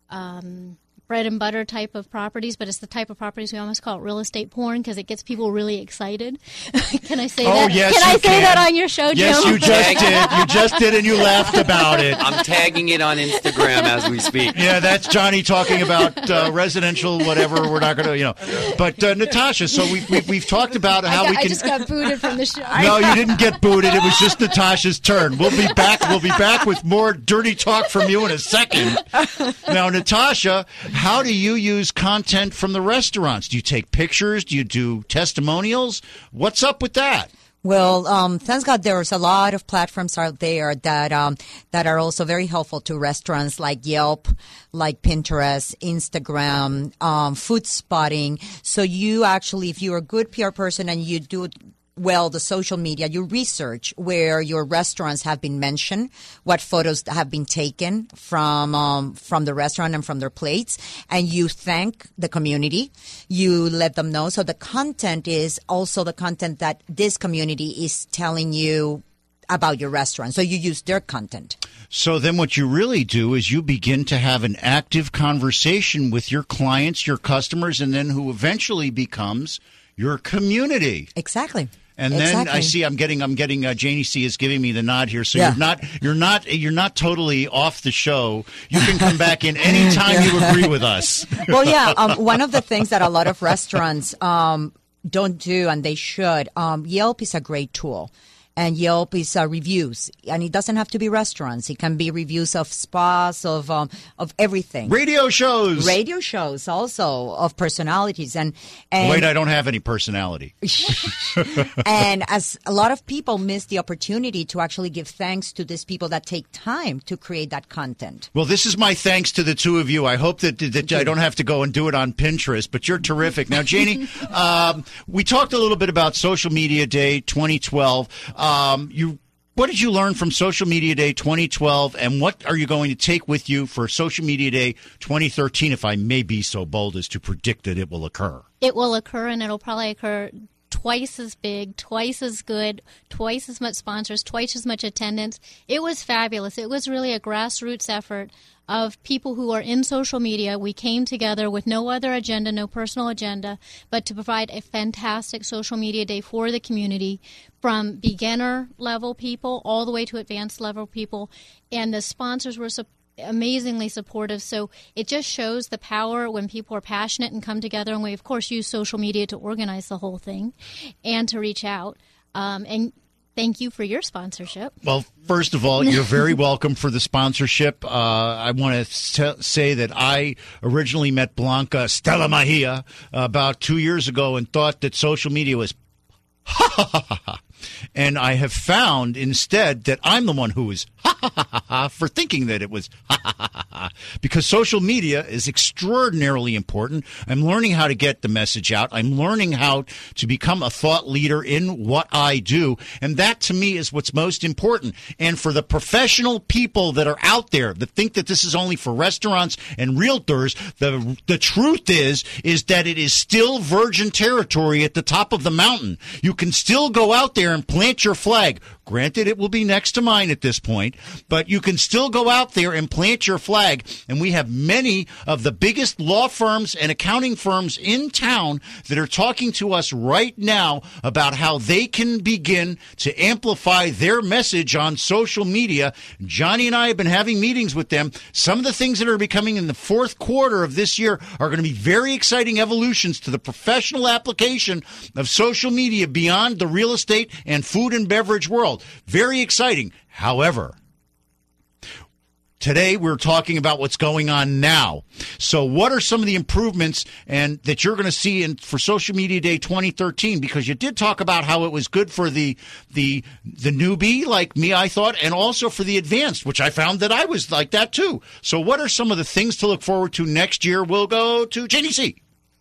um, bread and butter type of properties, but it's the type of properties we almost call it real estate porn, because it gets people really excited. Can I say oh, that? Yes, can I say can. that on your show, Jim? Yes, you just did. You just did, and you laughed about it. I'm tagging it on Instagram as we speak. Yeah, that's Johnny talking about uh, residential whatever. We're not going to, you know. But uh, Natasha, so we've, we've we've talked about how I, got, we can. I just got booted from the show. No, you didn't get booted. It was just Natasha's turn. We'll be back. We'll be back with more dirty talk from you in a second. Now, Natasha, how do you use content from the restaurants? Do you take pictures? Do you do testimonials? What's up with that? Well, um, thanks God, there's a lot of platforms out there that um, that are also very helpful to restaurants, like Yelp, like Pinterest, Instagram, um, Food Spotting. So you actually, if you're a good P R person and you do well the social media, you research where your restaurants have been mentioned, what photos have been taken from um, from the restaurant and from their plates, and you thank the community. You let them know. So the content is also the content that this community is telling you about your restaurant. So you use their content. So then what you really do is you begin to have an active conversation with your clients, your customers, and then who eventually becomes your community. Exactly. And then exactly. I see I'm getting I'm getting uh, Janie C is giving me the nod here. So yeah. you're not you're not you're not totally off the show. You can come back in anytime yeah. you agree with us. Well, yeah. Um, one of the things that a lot of restaurants um, don't do, and they should, um, Yelp is a great tool. And Yelp is uh, reviews, and it doesn't have to be restaurants. It can be reviews of spas, of um, of everything. Radio shows, radio shows, also of personalities. And, and wait, I don't have any personality. And as a lot of people miss the opportunity to actually give thanks to these people that take time to create that content. Well, this is my thanks to the two of you. I hope that that I don't have to go and do it on Pinterest, but you're terrific. Now, Janie, um, we talked a little bit about Social Media Day twenty twelve. Um, you, what did you learn from Social Media Day twenty twelve, and what are you going to take with you for Social Media Day twenty thirteen, if I may be so bold as to predict that it will occur? It will occur, and it'll probably occur twice as big, twice as good, twice as much sponsors, twice as much attendance. It was fabulous. It was really a grassroots effort of people who are in social media. We came together with no other agenda, no personal agenda, but to provide a fantastic social media day for the community, from beginner level people all the way to advanced level people. And the sponsors were su- amazingly supportive. So it just shows the power when people are passionate and come together. And we, of course, use social media to organize the whole thing and to reach out. Um, and thank you for your sponsorship. Well, first of all, you're very welcome for the sponsorship. Uh, I want to t- say that I originally met Blanca Stella Mejia about two years ago and thought that social media was ha ha ha ha ha. And I have found instead that I'm the one who is ha ha ha ha ha for thinking that it was ha ha ha ha ha, because social media is extraordinarily important. I'm learning how to get the message out. I'm learning how to become a thought leader in what I do. And that to me is what's most important. And for the professional people that are out there that think that this is only for restaurants and realtors, the the truth is, is that it is still virgin territory at the top of the mountain. You can still go out there and plant your flag. Granted, it will be next to mine at this point, but you can still go out there and plant your flag. And we have many of the biggest law firms and accounting firms in town that are talking to us right now about how they can begin to amplify their message on social media. Johnny and I have been having meetings with them. Some of the things that are becoming in the fourth quarter of this year are going to be very exciting evolutions to the professional application of social media beyond the real estate and food and beverage world. Very exciting. However, today we're talking about what's going on now. So what are some of the improvements and that you're going to see in for Social Media Day twenty thirteen? Because you did talk about how it was good for the the the newbie like me, I thought, and also for the advanced, which I found that I was like that too. So what are some of the things to look forward to next year? We'll go to Janie C.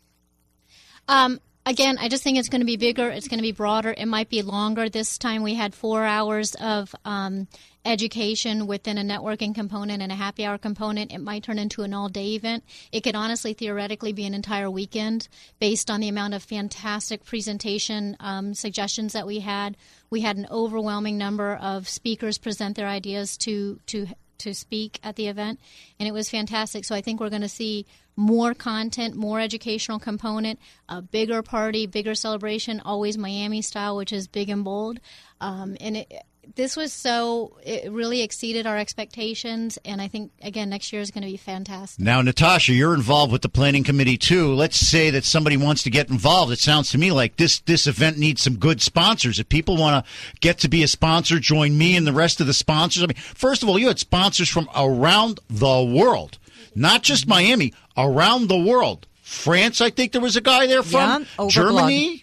Um. Again, I just think it's going to be bigger. It's going to be broader. It might be longer. This time we had four hours of um, education within a networking component and a happy hour component. It might turn into an all-day event. It could honestly, theoretically, be an entire weekend based on the amount of fantastic presentation um, suggestions that we had. We had an overwhelming number of speakers present their ideas to to to speak at the event, and it was fantastic. So I think we're going to see more content, more educational component, a bigger party, bigger celebration, always Miami style, which is big and bold. Um, and it, this was so, it really exceeded our expectations. And I think, again, next year is going to be fantastic. Now, Natasha, you're involved with the planning committee, too. Let's say that somebody wants to get involved. It sounds to me like this, this event needs some good sponsors. If people want to get to be a sponsor, join me and the rest of the sponsors. I mean, first of all, you had sponsors from around the world, not just Miami, around the world. France, I think there was a guy there from. Yeah, Germany.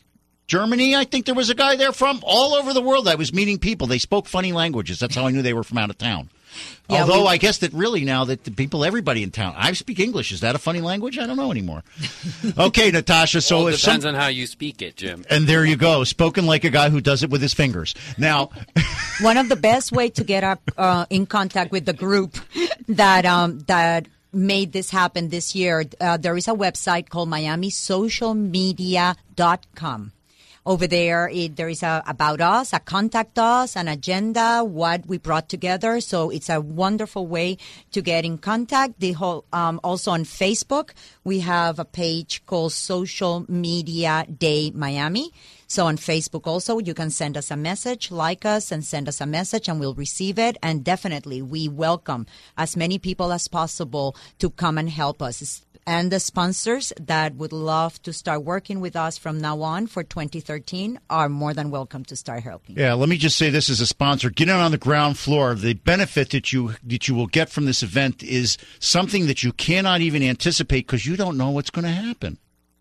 Germany, I think there was a guy there from. All over the world I was meeting people. They spoke funny languages. That's how I knew they were from out of town. Yeah, Although we, I guess that really now that the people, everybody in town, I speak English. Is that a funny language? I don't know anymore. Okay, Natasha. So well, it if depends some, on how you speak it, Jim. And there you go, spoken like a guy who does it with his fingers. Now, one of the best way to get up uh, in contact with the group that um, that made this happen this year, uh, there is a website called Miami Social Media dot com. Over there, it, there is a about us, a contact us, an agenda, what we brought together. So it's a wonderful way to get in contact. The whole um, also on Facebook, we have a page called Social Media Day Miami. So on Facebook also, you can send us a message, like us, and send us a message, and we'll receive it. And definitely, we welcome as many people as possible to come and help us. And the sponsors that would love to start working with us from now on for twenty thirteen are more than welcome to start helping. Yeah, let me just say this as a sponsor. Get in on the ground floor. The benefit that you that you will get from this event is something that you cannot even anticipate because you don't know what's going to happen.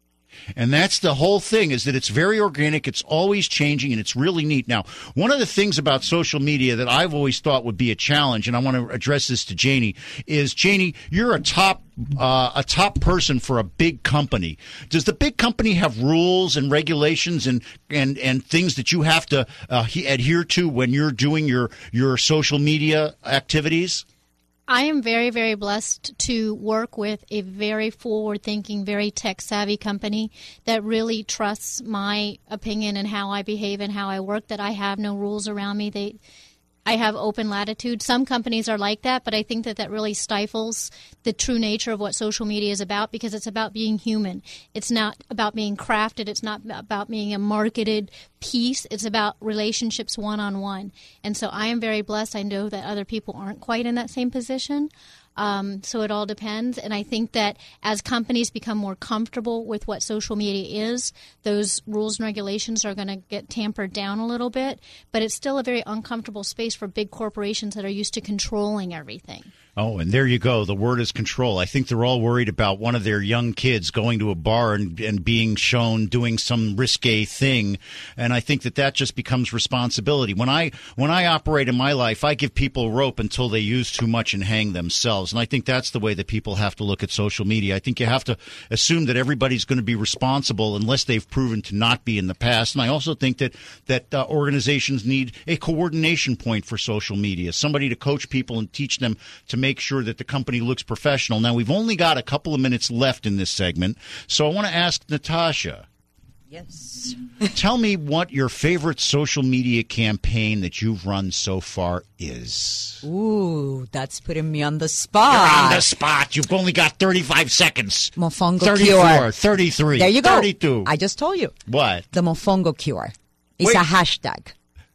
And that's the whole thing, is that it's very organic, it's always changing, and it's really neat. Now, one of the things about social media that I've always thought would be a challenge, and I want to address this to Janie, is, Janie, you're a top uh, a top person for a big company. Does the big company have rules and regulations and, and, and things that you have to uh, adhere to when you're doing your, your social media activities? I am very, very blessed to work with a very forward-thinking, very tech-savvy company that really trusts my opinion and how I behave and how I work, that I have no rules around me. They, I have open latitude. Some companies are like that, but I think that that really stifles the true nature of what social media is about, because it's about being human. It's not about being crafted. It's not about being a marketed piece. It's about relationships one-on-one. And so I am very blessed. I know that other people aren't quite in that same position. Um, so it all depends. And I think that as companies become more comfortable with what social media is, those rules and regulations are going to get tampered down a little bit. But it's still a very uncomfortable space for big corporations that are used to controlling everything. Oh, and there you go. The word is control. I think they're all worried about one of their young kids going to a bar and, and being shown doing some risque thing. And I think that that just becomes responsibility. When I when I operate in my life, I give people rope until they use too much and hang themselves. And I think that's the way that people have to look at social media. I think you have to assume that everybody's going to be responsible unless they've proven to not be in the past. And I also think that, that uh, organizations need a coordination point for social media, somebody to coach people and teach them to make make sure that the company looks professional. Now, we've only got a couple of minutes left in this segment, so I want to ask Natasha. Yes. Tell me what your favorite social media campaign that you've run so far is. Ooh, that's putting me on the spot. You're on the spot. You've only got thirty-five seconds. Mofongo thirty-four, Cure. thirty-three, there you go. thirty-two. I just told you. What? The Mofongo Cure. It's Wait. a hashtag.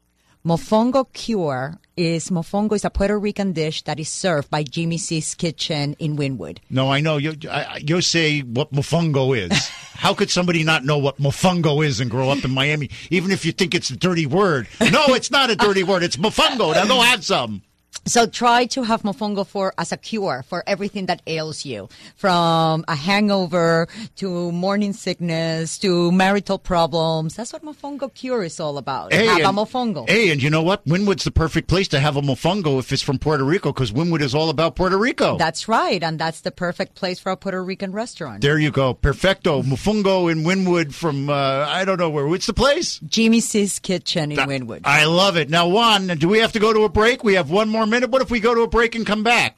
Mofongo Cure is mofongo is a Puerto Rican dish that is served by Jimmy C's Kitchen in Wynwood. No, I know. You I, you say what mofongo is. How could somebody not know what mofongo is and grow up in Miami, even if you think it's a dirty word? No, it's not a dirty word. It's mofongo. Now go have some. So try to have mofongo for as a cure for everything that ails you, from a hangover to morning sickness to marital problems. That's what mofongo cure is all about. Hey, have and, a mofongo. Hey, and you know what? Wynwood's the perfect place to have a mofongo if it's from Puerto Rico, because Wynwood is all about Puerto Rico. That's right, and that's the perfect place for a Puerto Rican restaurant. There you go. Perfecto. Mofongo in Wynwood from, uh, I don't know where. What's the place? Jimmy C's Kitchen in That, Wynwood. I love it. Now, Juan, do we have to go to a break? We have one more minute. What if we go to a break and come back?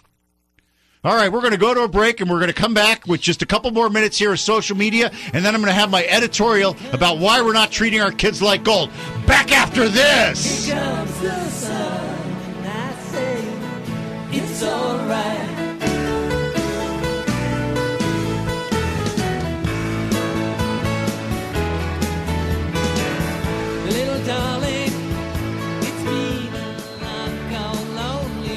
All right, we're going to go to a break, and we're going to come back with just a couple more minutes here of social media, and then I'm going to have my editorial about why we're not treating our kids like gold. Back after this. Here comes the sun, and I say it's all right. Little darling, it's been a long, cold, lonely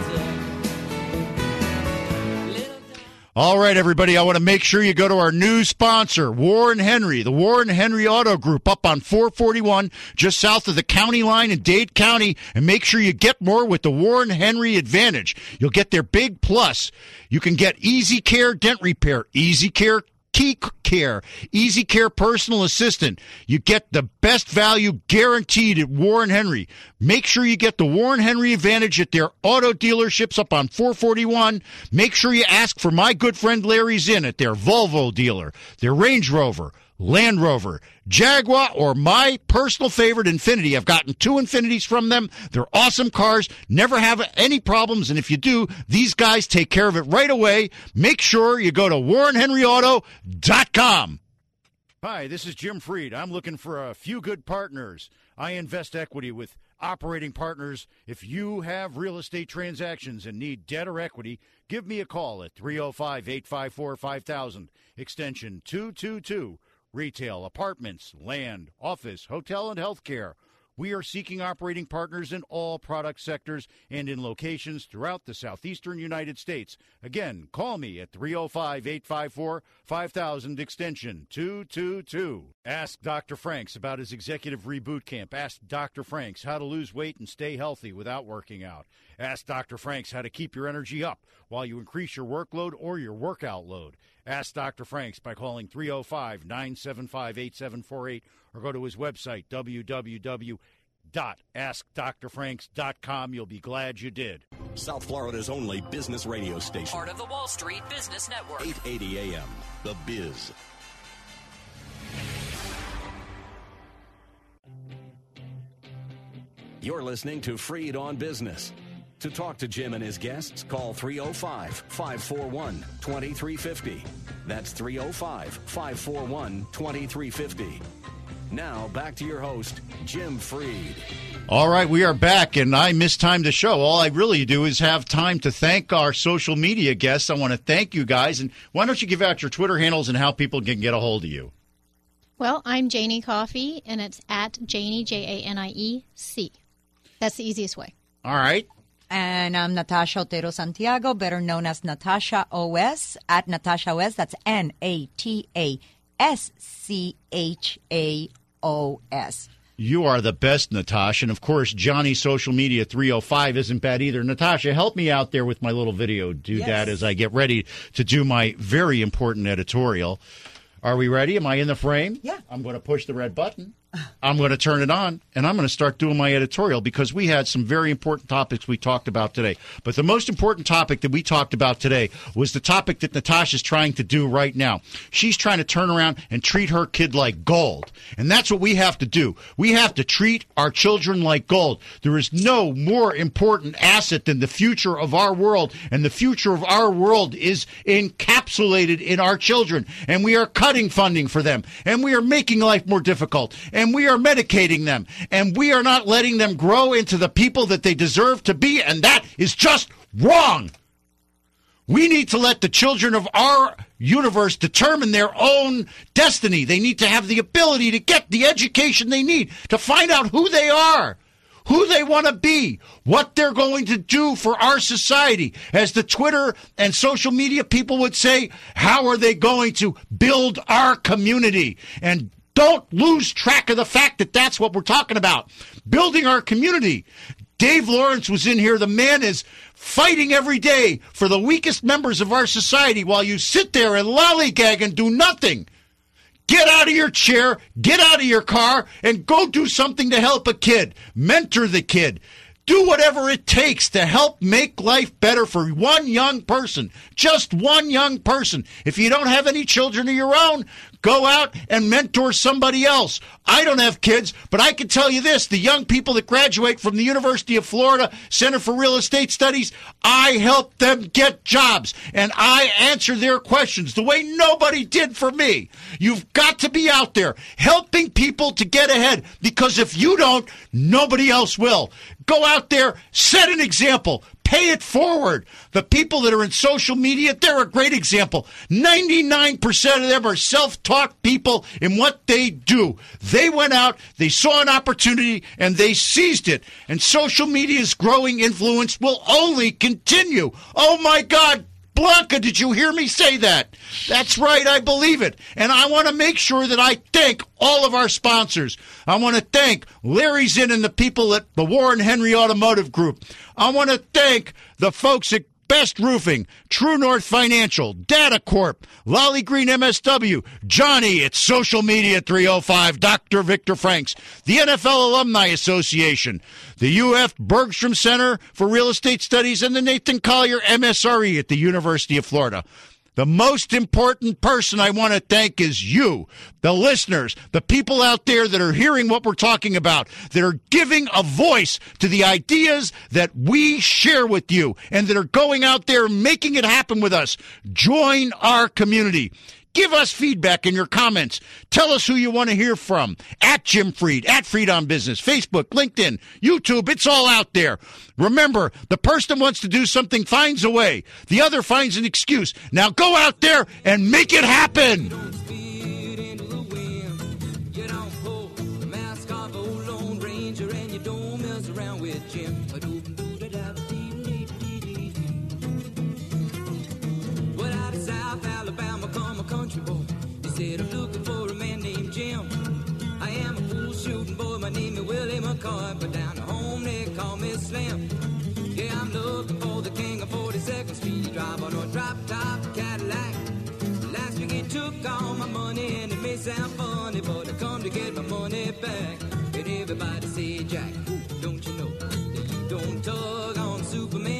winter. All right, everybody, I want to make sure you go to our new sponsor, Warren Henry, the Warren Henry Auto Group, up on four forty-one, just south of the county line in Dade County, and make sure you get more with the Warren Henry Advantage. You'll get their big plus. You can get Easy Care Dent Repair, Easy Care Key Care, Easy Care Personal Assistant. You get the best value guaranteed at Warren Henry. Make sure you get the Warren Henry Advantage at their auto dealerships up on four forty-one. Make sure you ask for my good friend Larry Zinn at their Volvo dealer, their Range Rover, Land Rover, Jaguar, or my personal favorite, Infiniti. I've gotten two Infinitis from them. They're awesome cars, never have any problems, and if you do, these guys take care of it right away. Make sure you go to warren henry auto dot com. Hi, this is Jim Freed. I'm looking for a few good partners. I invest equity with operating partners. If you have real estate transactions and need debt or equity, give me a call at three oh five, eight five four, five thousand, extension two two two. Retail, apartments, land, office, hotel, and healthcare. We are seeking operating partners in all product sectors and in locations throughout the southeastern United States. Again, call me at three oh five, eight five four, five thousand, extension two two two. Ask Doctor Franks about his executive reboot camp. Ask Doctor Franks how to lose weight and stay healthy without working out. Ask Doctor Franks how to keep your energy up while you increase your workload or your workout load. Ask Doctor Franks by calling three oh five, nine seven five, eight seven four eight or go to his website, w w w dot ask dr franks dot com. You'll be glad you did. South Florida's only business radio station. Part of the Wall Street Business Network. eight eighty A M, The Biz. You're listening to Freed on Business. To talk to Jim and his guests, call three oh five, five four one, two three five oh. That's three oh five, five four one, two three five oh. Now, back to your host, Jim Freed. All right, we are back, and I mistimed the show. All I really do is have time to thank our social media guests. I want to thank you guys, and why don't you give out your Twitter handles and how people can get a hold of you? Well, I'm Janie Coffee, and it's at Janie, J A N I E C. That's the easiest way. All right. And I'm Natasha Otero Santiago, better known as Natasha O S, at Natasha O S. That's N A T A S C H A O S. You are the best, Natasha. And, of course, Johnny Social Media three oh five isn't bad either. Natasha, help me out there with my little video do Yes. that as I get ready to do my very important editorial. Are we ready? Am I in the frame? Yeah. I'm going to push the red button. I'm going to turn it on, and I'm going to start doing my editorial because we had some very important topics we talked about today. But the most important topic that we talked about today was the topic that Natasha's trying to do right now. She's trying to turn around and treat her kid like gold, and that's what we have to do. We have to treat our children like gold. There is no more important asset than the future of our world, and the future of our world is encapsulated in our children, and we are cutting funding for them, and we are making life more difficult, and we are medicating them, and we are not letting them grow into the people that they deserve to be, and that is just wrong. We need to let the children of our universe determine their own destiny. They need to have the ability to get the education they need to find out who they are, who they want to be, what they're going to do for our society. As the Twitter and social media people would say, how are they going to build our community? And don't lose track of the fact that that's what we're talking about. Building our community. Dave Lawrence was in here. The man is fighting every day for the weakest members of our society while you sit there and lollygag and do nothing. Get out of your chair, get out of your car, and go do something to help a kid. Mentor the kid. Do whatever it takes to help make life better for one young person. Just one young person. If you don't have any children of your own, go out and mentor somebody else. I don't have kids, but I can tell you this. The young people that graduate from the University of Florida Center for Real Estate Studies, I help them get jobs, and I answer their questions the way nobody did for me. You've got to be out there helping people to get ahead, because if you don't, nobody else will. Go out there, set an example. Pay it forward. The people that are in social media, they're a great example. ninety-nine percent of them are self-taught people in what they do. They went out, they saw an opportunity, and they seized it. And social media's growing influence will only continue. Oh, my God. Blanca, did you hear me say that? That's right, I believe it. And I want to make sure that I thank all of our sponsors. I want to thank Larry Zinn and the people at the Warren Henry Automotive Group. I want to thank the folks at Best Roofing, True North Financial, Data Corp, Lolly Green M S W, Johnny, it's Social Media three oh five, Doctor Victor Franks, the N F L Alumni Association, the U F Bergstrom Center for Real Estate Studies, and the Nathan Collier M S R E at the University of Florida. The most important person I want to thank is you, the listeners, the people out there that are hearing what we're talking about, that are giving a voice to the ideas that we share with you, and that are going out there making it happen with us. Join our community. Give us feedback in your comments. Tell us who you want to hear from. At Jim Fried, at Fried on Business, Facebook, LinkedIn, YouTube, it's all out there. Remember, the person that wants to do something finds a way. The other finds an excuse. Now go out there and make it happen. I'm looking for a man named Jim. I am a fool shooting boy, my name is Willie McCoy, but down at home they call me Slim. Yeah, I'm looking for the king of forty-second Street. He drive on a drop-top Cadillac. Last week he took all my money, and it may sound funny, but I come to get my money back. And everybody say, Jack, don't you know that you don't tug on Superman?